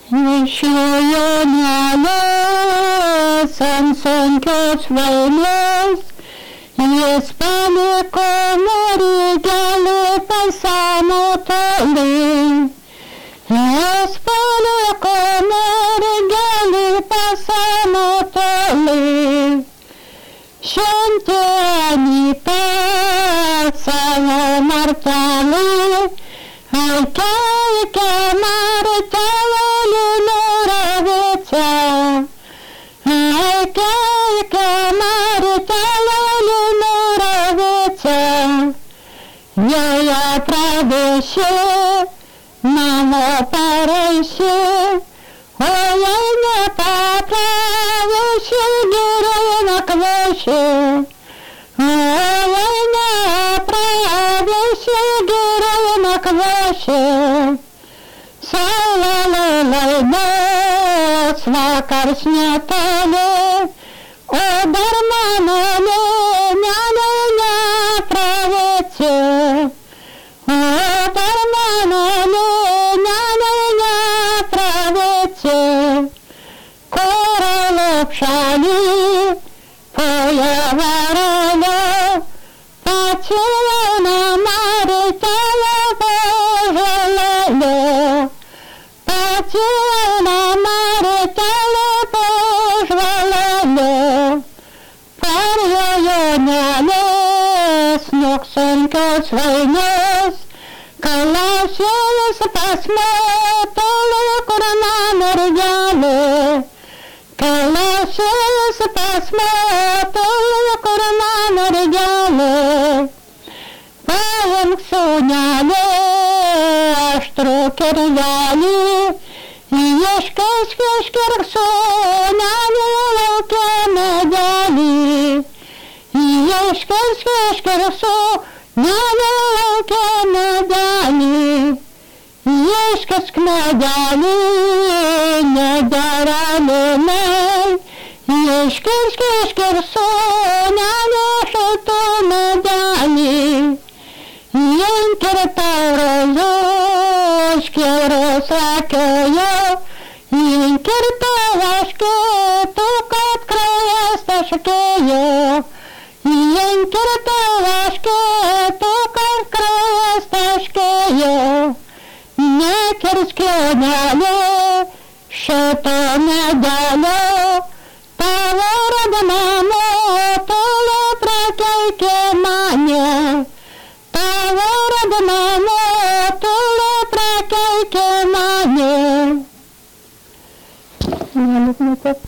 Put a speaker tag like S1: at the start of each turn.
S1: Nešiojo nelės ant sunkios vainės, jis paliko mergelį paseno toli. Jis paliko mergelį paseno toli. Šventė Anyta savo martelį, Aike martelį Linoravice. Aike martelį Linoravice. Joje pradėšė, namo pareišė, o jei nepapravėšė, gerai nakvėšė. O jei nepravėšė, gerai nakvėšė. Saulė laidos vakars netoli, o dar mano lėmelė nepravėčia. O dar mano lėmelė nepravėčia. Kora lopšelį poje varelio, pačiūna martelė požalelio. Pačiūna martelė požalelio. Parjojo nelės sunkios vainės, Kalašėlis pas motulį, kur mergelė. Kalašėlis pas motulį, kur mergelė. Paimk sūnelį aštrų kirvelį, ieškirk sūnelį lauke medelį. Ieškirk sūnelį lauke medelį. Ieškirk medelį, nedera linai. Ieškirk sūnelį šiltų medelį. Inkir taurojų, škėros akėjo, inkir tavaškėtų, kad kraujas taškėjo. Inkir tavaškėtų, kad kraujas taškėjo. Nekirsk jonelį šito medelio, tavo radama motulė prakeikė mane. Tavo radama motulė prakeikė mane.